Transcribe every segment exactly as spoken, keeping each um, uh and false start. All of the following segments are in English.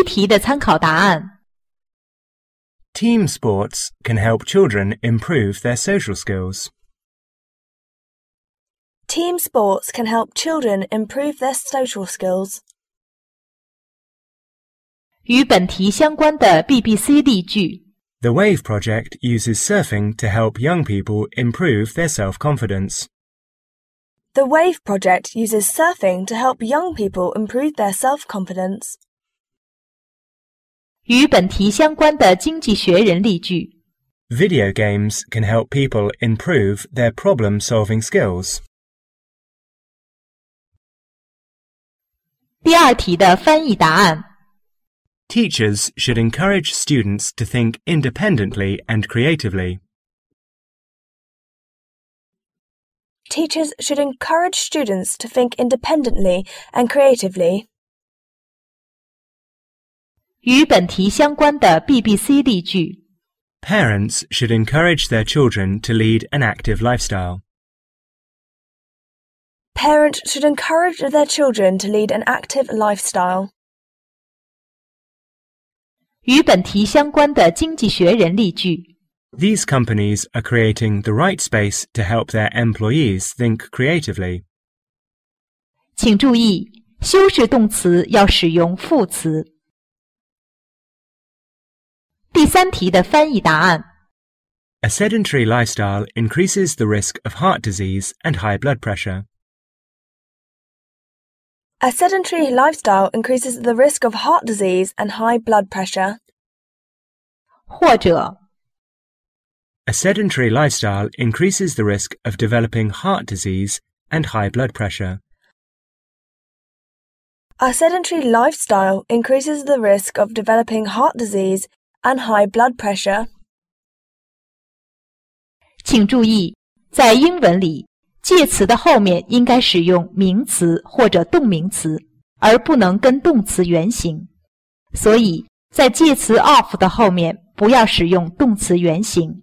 一题的参考答案。 Team sports can help children improve their social skills. Team sports can help children improve their social skills. 与本题相关的 B B C 例句。 The WAVE project uses surfing to help young people improve their self-confidence. The WAVE project uses surfing to help young people improve their self-confidence. 与本题相关的经济学人例句。 Video games can help people improve their problem-solving skills. 第二题的翻译答案。 Teachers should encourage students to think independently and creatively. Teachers should encourage students to think independently and creatively. 与本题相关的 B B C 例句。 Parents should encourage their children to lead an active lifestyle. Parents should encourage their children to lead an active lifestyle. 与本题相关的经济学人例句。 These companies are creating the right space to help their employees think creatively. 请注意，修饰动词要使用副词。第三题的翻译答案。 A sedentary lifestyle increases the risk of heart disease and high blood pressure. A sedentary lifestyle increases the risk of heart disease and high blood pressure. 或者 A sedentary lifestyle increases the risk of developing heart disease and high blood pressure. A sedentary lifestyle increases the risk of developing heart disease and high blood pressure. 请注意，在英文里，介词的后面应该使用名词或者动名词，而不能跟动词原形。所以，在介词 of 的后面不要使用动词原形。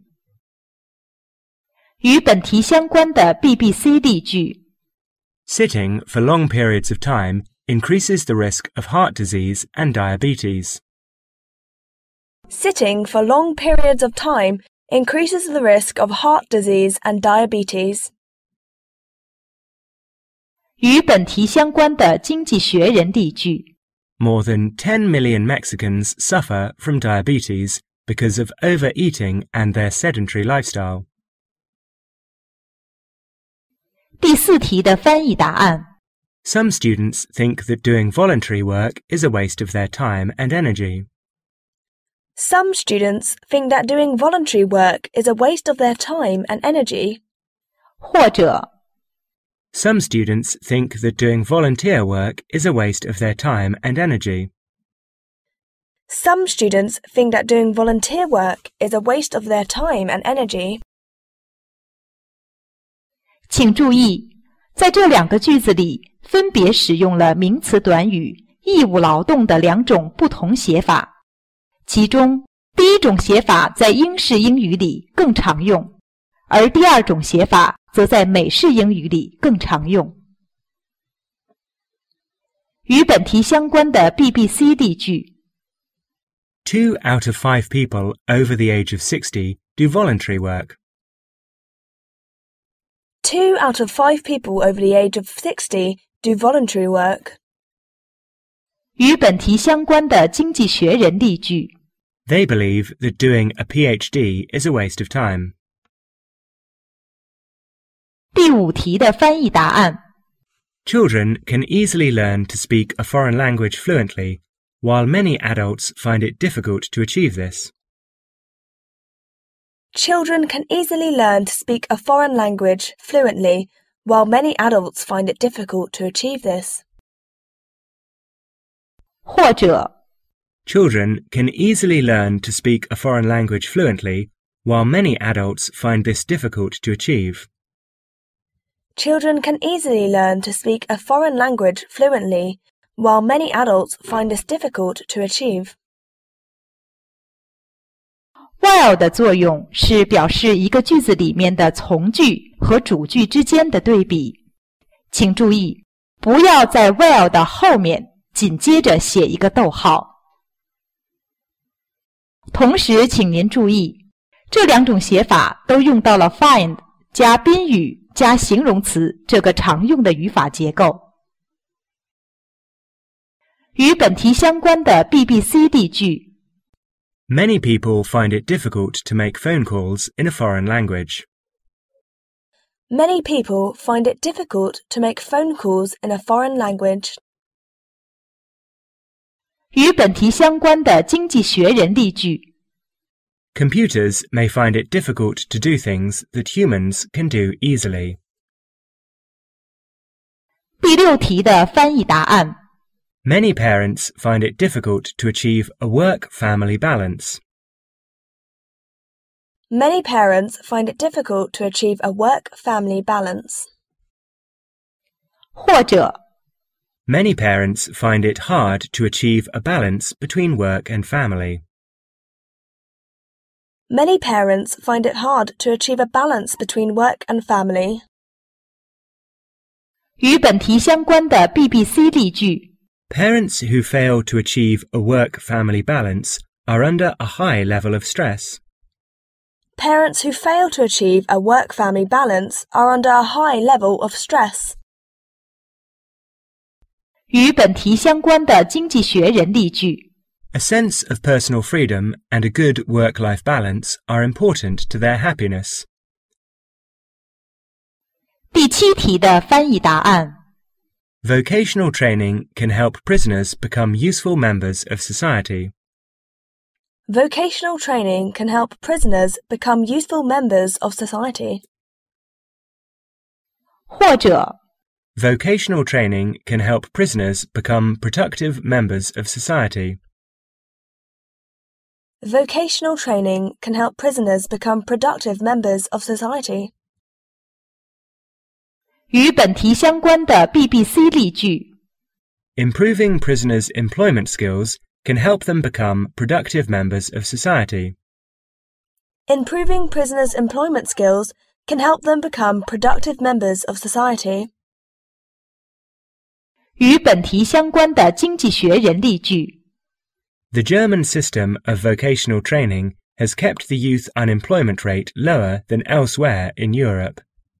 与本题相关的 B B C 例句。 Sitting for long periods of time increases the risk of heart disease and diabetes. Sitting for long periods of time increases the risk of heart disease and diabetes. 与本题相关的经济学人例句。 More than ten million Mexicans suffer from diabetes because of overeating and their sedentary lifestyle. 第四题的翻译答案。 Some students think that doing voluntary work is a waste of their time and energy. Some students think that doing voluntary work is a waste of their time and energy. 或者 Some students think that doing volunteer work is a waste of their time and energy. Some students think that doing volunteer work is a waste of their time and energy. 请注意，在这两个句子里，分别使用了名词短语义务劳动的两种不同写法。其中，第一种写法在英式英语里更常用，而第二种写法则在美式英语里更常用。与本题相关的 B B C 例句。 Two out of five people over the age of sixty do voluntary work. Two out of five people over the age of sixty do voluntary work. 与本题相关的经济学人例句。 They believe that doing a P H D is a waste of time. 第五题的翻译答案。 Children can easily learn to speak a foreign language fluently, while many adults find it difficult to achieve this. Children can easily learn to speak a foreign language fluently, while many adults find it difficult to achieve this. 或者 Children can easily learn to speak a foreign language fluently, while many adults find this difficult to achieve. Children can easily learn to speak a foreign language fluently, while many adults find this difficult to achieve. while 的作用是表示一个句子里面的从句和主句之间的对比。请注意，不要在 while 的后面紧接着写一个逗号。 同时请您注意，这两种写法都用到了 find 加宾语加形容词这个常用的语法结构。与本题相关的 B B C 例句 Many people find it difficult to make phone calls in a foreign language. Many people find it difficult to make phone calls in a foreign language. 与本题相关的经济学人例句 Computers may find it difficult to do things that humans can do easily. 第六题的翻译答案 Many parents find it difficult to achieve a work-family balance. Many parents find it difficult to achieve a work-family balance. 或者 Many parents find it hard to achieve a balance between work and family. Many parents find it hard to achieve a balance between work and family. 与本题相关的 B B C 例句 Parents who fail to achieve a work-family balance are under a high level of stress. Parents who fail to achieve a work-family balance are under a high level of stress. 与本题相关的经济学人例句 A sense of personal freedom and a good work-life balance are important to their happiness. 第七题的翻译答案 Vocational training can help prisoners become useful members of society. Vocational training can help prisoners become useful members of society. 或者 Vocational training can help prisoners become productive members of society. Vocational training can help prisoners become productive members of society. 与本题相关的 B B C 例句 Improving prisoners' employment skills can help them become productive members of society. Improving prisoners' employment skills can help them become productive members of society. 与本题相关的经济学人例句 The German system of vocational training has kept the youth unemployment rate lower than elsewhere in Europe.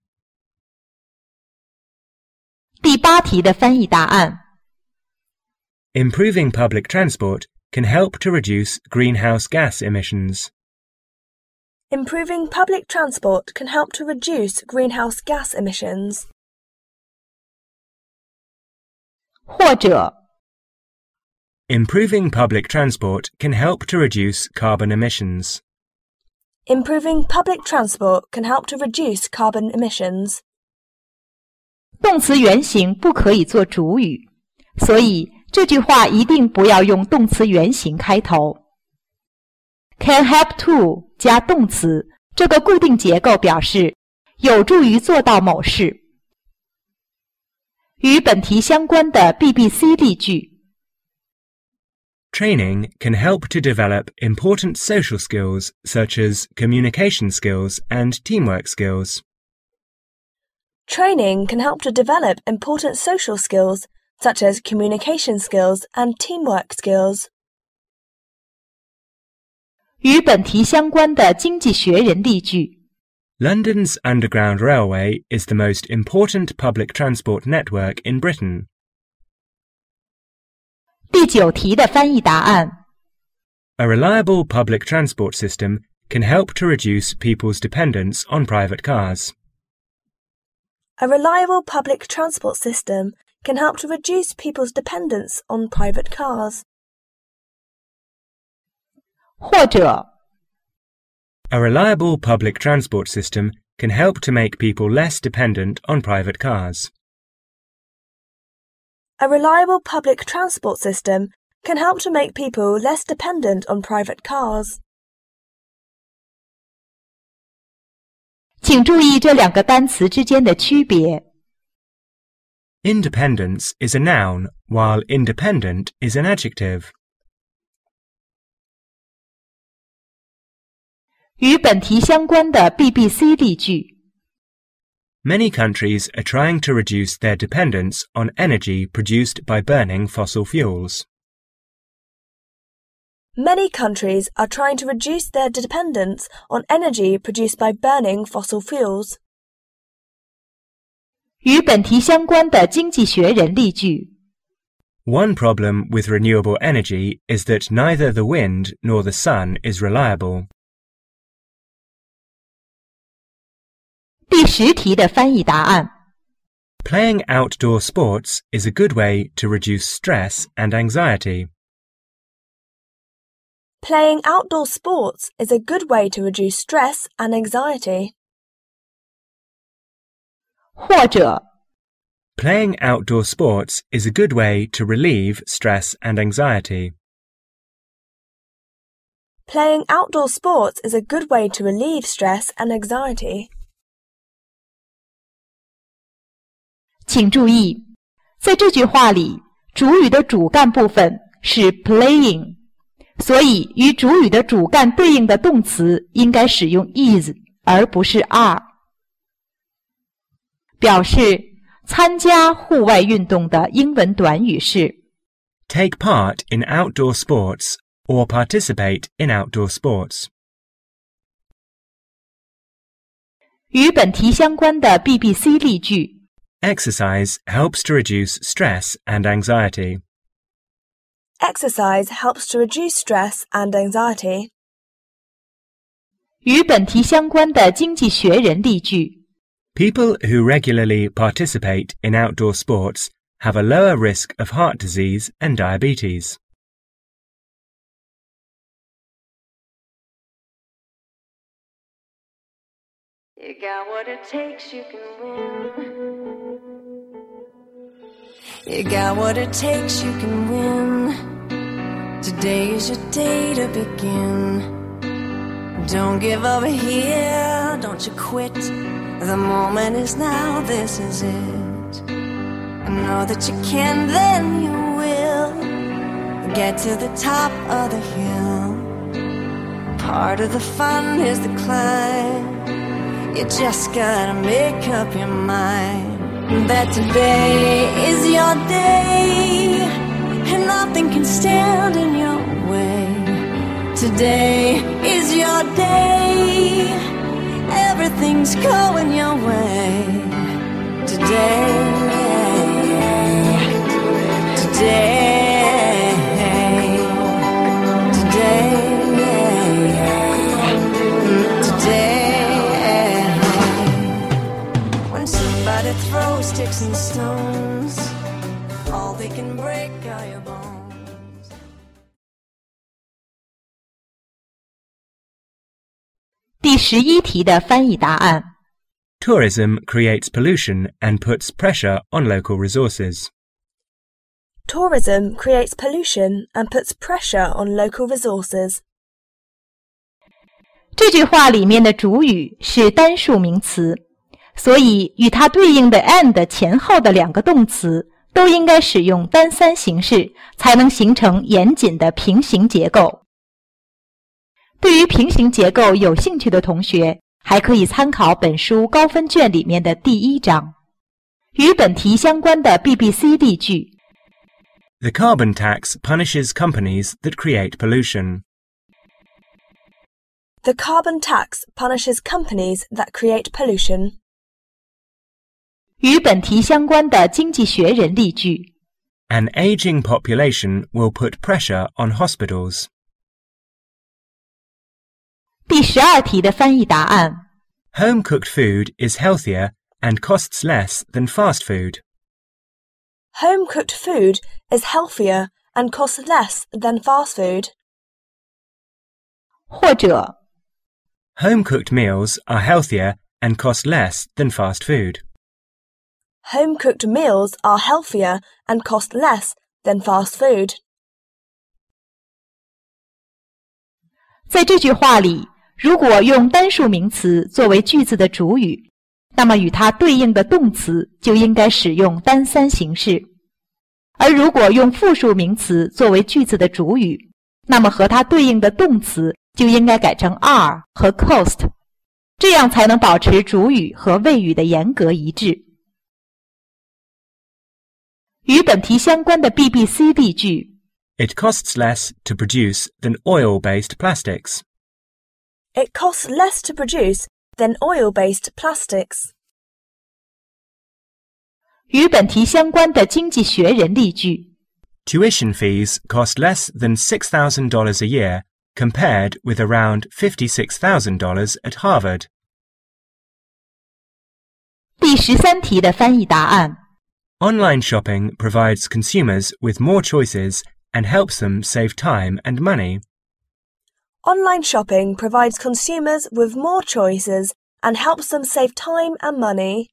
第八题的翻译答案 Improving public transport can help to reduce greenhouse gas emissions. Improving public transport can help to reduce greenhouse gas emissions. 或者 Improving public transport can help to reduce carbon emissions. Improving public transport can help to reduce carbon emissions. 动词原形不可以做主语，所以这句话一定不要用动词原形开头。Can help to 加动词，这个固定结构表示有助于做到某事。与本题相关的 B B C 例句 Training can help to develop important social skills such as communication skills and teamwork skills. Training can help to develop important social skills such as communication skills and teamwork skills. 与本题相关的经济学人例句 London's Underground Railway is the most important public transport network in Britain. 第九题的翻译答案 A reliable public transport system can help to reduce people's dependence on private cars. A reliable public transport system can help to reduce people's dependence on private cars. 或者 A reliable public transport system can help to make people less dependent on private cars. A reliable public transport system can help to make people less dependent on private cars. 请注意这两个单词之间的区别。 Independence is a noun, while independent is an adjective. 与本题相关的 B B C 例句 Many countries are trying to reduce their dependence on energy produced by burning fossil fuels. Many countries are trying to reduce their dependence on energy produced by burning fossil fuels. 与本题相关的经济学人例句。 One problem with renewable energy is that neither the wind nor the sun is reliable. 第十题的翻译答案。 Playing outdoor sports is a good way to reduce stress and anxiety. Playing outdoor sports is a good way to reduce stress and anxiety. 或者 Playing outdoor sports is a good way to relieve stress and anxiety. Playing outdoor sports is a good way to relieve stress and anxiety. 请注意，在这句话里，主语的主干部分是 playing， 所以与主语的主干对应的动词应该使用 is， 而不是 are。表示参加户外运动的英文短语是 Take part in outdoor sports or participate in outdoor sports. 与本题相关的 B B C 例句。 Exercise helps to reduce stress and anxiety. Exercise helps to reduce stress and anxiety. 与本题相关的经济学人例句。 People who regularly participate in outdoor sports have a lower risk of heart disease and diabetes. You got what it takes, you can win. You got what it takes, you can win. Today is your day to begin. Don't give up here, don't you quit. The moment is now, this is it. I know that you can, then you will get to the top of the hill. Part of the fun is the climb. You just gotta make up your mind that today is your day, and nothing can stand in your way. Today is your day, everything's going your way. Today, today, today, today. When somebody throws sticks and stones, all they can break are your bones. 第十一题的翻译答案。 Tourism creates pollution and puts pressure on local resources. Tourism creates pollution and puts pressure on local resources. 这句话里面的主语是单数名词，所以与它对应的 and 前后的两个动词都应该使用单三形式，才能形成严谨的平行结构。对于平行结构有兴趣的同学，还可以参考本书高分卷里面的第一章。与本题相关的 B B C 例句。 The carbon tax punishes companies that create pollution. The carbon tax punishes companies that create pollution. 与本题相关的经济学人例句。 An aging population will put pressure on hospitals. 第十二题的翻译答案。 Home-cooked food is healthier and costs less than fast food. Home-cooked food is healthier and costs less than fast food. 或者 Home-cooked meals are healthier and cost less than fast food. Home-cooked meals are healthier and cost less than fast food. 在这句话里，如果用单数名词作为句子的主语，那么与它对应的动词就应该使用单三形式；而如果用复数名词作为句子的主语，那么和它对应的动词就应该改成 are 和 cost， 这样才能保持主语和谓语的严格一致。与本题相关的 B B C 例句。 It costs less to produce than oil-based plastics. It costs less to produce than oil-based plastics. 与本题相关的经济学人例句 Tuition fees cost less than six thousand dollars a year compared with around fifty-six thousand dollars at Harvard. 第十三题的翻译答案 Online shopping provides consumers with more choices and helps them save time and money. Online shopping provides consumers with more choices and helps them save time and money.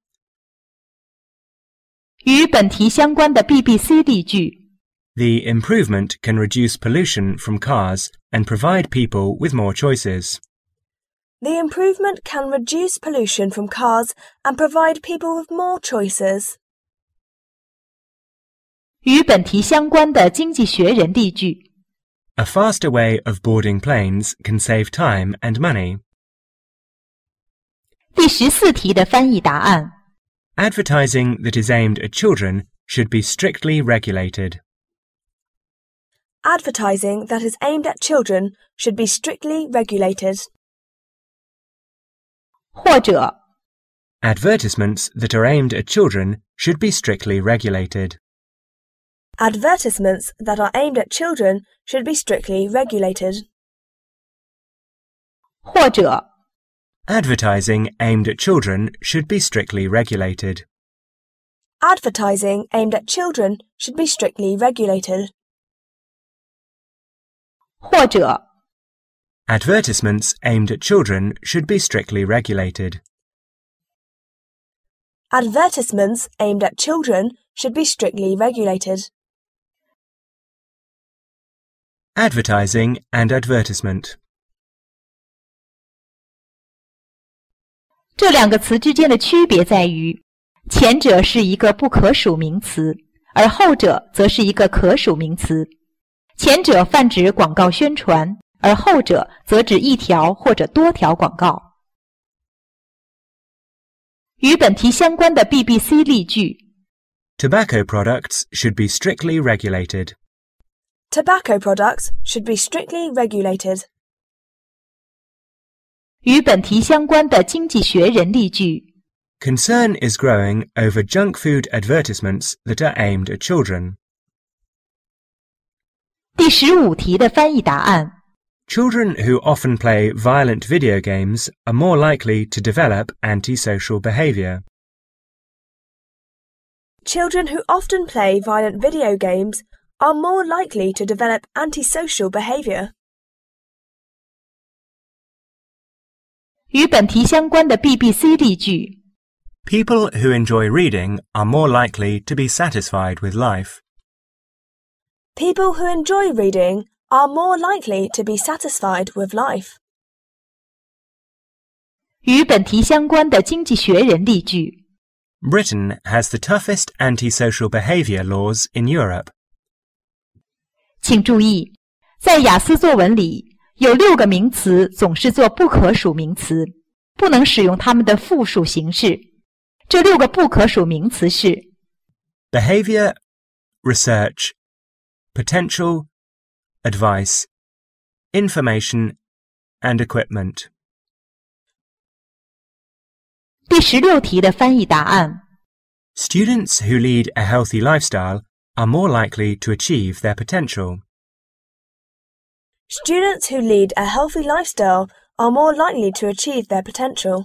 与本题相关的 B B C 例句 The improvement can reduce pollution from cars and provide people with more choices. The improvement can reduce pollution from cars and provide people with more choices. 与本题相关的经济学人例句 A faster way of boarding planes can save time and money. 第十四题的翻译答案 Advertising that is aimed at children should be strictly regulated. Advertising that is aimed at children should be strictly regulated. 或者 Advertisements that are aimed at children should be strictly regulated. Advertisements that are aimed at children should be strictly regulated. 或者 Advertising aimed at children should be strictly regulated. Advertising aimed at children should be strictly regulated. 或者 Advertisements aimed at children should be strictly regulated. Advertisements aimed at children should be strictly regulated. Advertising and advertisement. 这两个词之间的区别在于，前者是一个不可数名词，而后者则是一个可数名词。前者泛指广告宣传，而后者则指一条或者多条广告。与本题相关的 B B C 例句 Tobacco products should be strictly regulated. Tobacco products should be strictly regulated. 与本题相关的经济学人例句 Concern is growing over junk food advertisements that are aimed at children. 第十五题的翻译答案 Children who often play violent video games are more likely to develop antisocial behavior. Children who often play violent video games are more likely to develop antisocial behavior. 与本题相关的 B B C 例句 People who enjoy reading are more likely to be satisfied with life. People who enjoy reading are more likely to be satisfied with life. 与本题相关的经济学人例句 Britain has the toughest antisocial behavior laws in Europe. 请注意，在雅思作文里，有六个名词总是做不可数名词，不能使用它们的复数形式。这六个不可数名词是 Behavior, research, potential, advice, information, and equipment. 第十六题的翻译答案 Students who lead a healthy lifestyle are more likely to achieve their potential. Students who lead a healthy lifestyle are more likely to achieve their potential.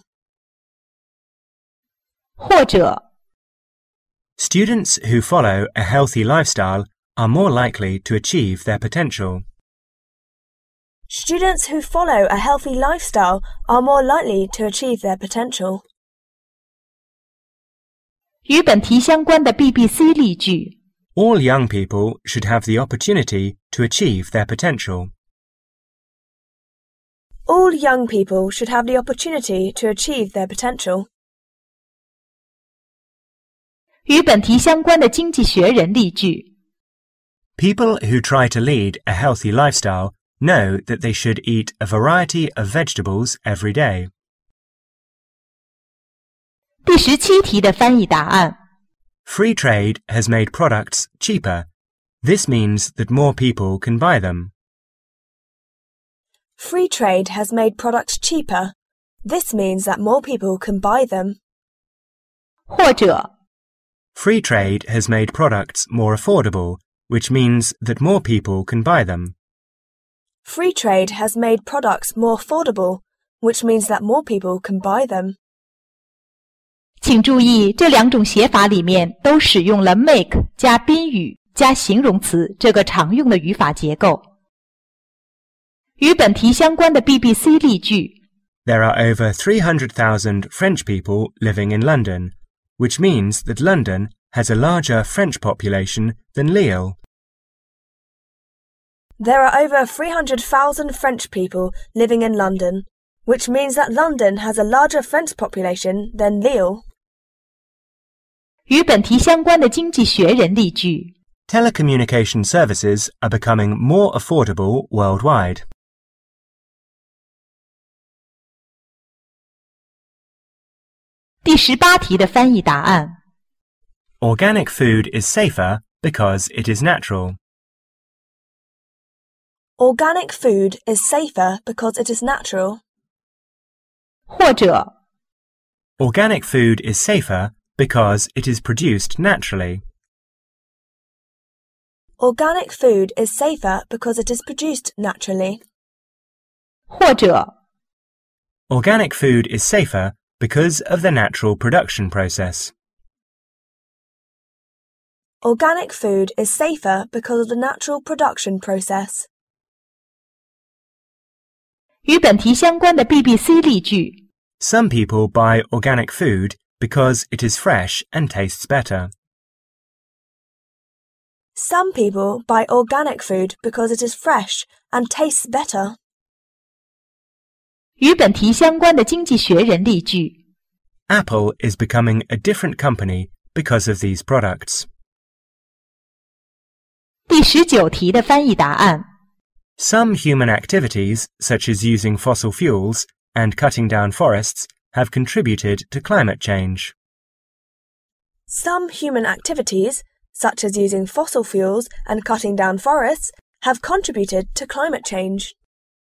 或者 Students who follow a healthy lifestyle are more likely to achieve their potential. Students who follow a healthy lifestyle are more likely to achieve their potential. 与本题相关的 B B C 例句 All young people should have the opportunity to achieve their potential. All young people should have the opportunity to achieve their potential. 与本题相关的经济学人例句 People who try to lead a healthy lifestyle know that they should eat a variety of vegetables every day. 第十七题的翻译答案 Free trade has made products cheaper, This means that more people can buy them. Free trade has made products cheaper. This means that more people can buy them. 或者 Free trade has made products more affordable, which means that more people can buy them. Free trade has made products more affordable, which means that more people can buy them. 请注意，这两种写法里面都使用了 make 加宾语加形容词这个常用的语法结构。与本题相关的 B B C 例句 There are over three hundred thousand French people living in London, which means that London has a larger French population than Lille. There are over three hundred thousand French people living in London, which means that London has a larger French population than Lille. 与本题相关的经济学人例句 Telecommunication services are becoming more affordable worldwide. 第十八题的翻译答案 Organic food is safer because it is natural. Organic food is safer because it is natural. 或者 Organic food is safer because it is produced naturally. Organic food is safer because it is produced naturally. 或者 Organic food is safer because of the natural production process. Organic food is safer because of the natural production process. 与本题相关的 B B C 例句 Some people buy organic food because it is fresh and tastes better. Some people buy organic food because it is fresh and tastes better. 与本题相关的经济学人例句 Apple is becoming a different company because of these products. 第十九题的翻译答案 Some human activities, such as using fossil fuels and cutting down forests, have contributed to climate change. Some human activities, such as using fossil fuels and cutting down forests, have contributed to climate change.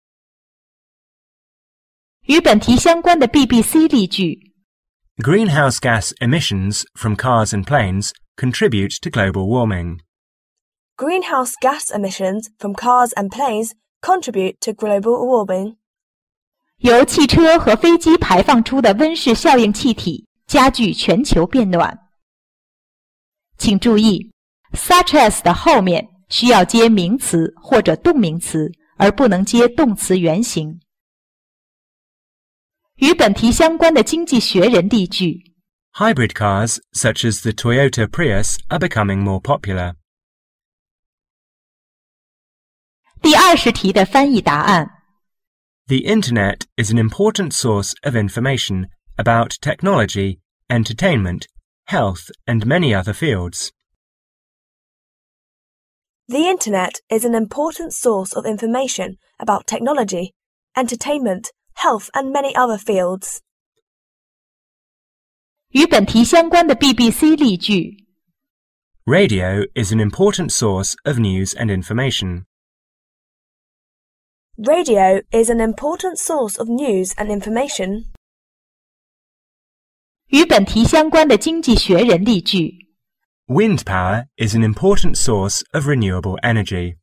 与本题相关的 B B C 例句 Greenhouse gas emissions from cars and planes contribute to global warming. Greenhouse gas emissions from cars and planes contribute to global warming. 由汽车和飞机排放出的温室效应气体加剧全球变暖。请注意 such as 的后面需要接名词或者动名词，而不能接动词原形。与本题相关的经济学人例句 Hybrid cars, such as the Toyota Prius, are becoming more popular. 第二十题的翻译答案 The Internet is an important source of information about technology, entertainment, health, and many other fields. The Internet is an important source of information about technology, entertainment, health, and many other fields. 与本题相关的 B B C 例句 Radio is an important source of news and information. Radio is an important source of news and information. 与本题相关的经济学人例句 Wind power is an important source of renewable energy.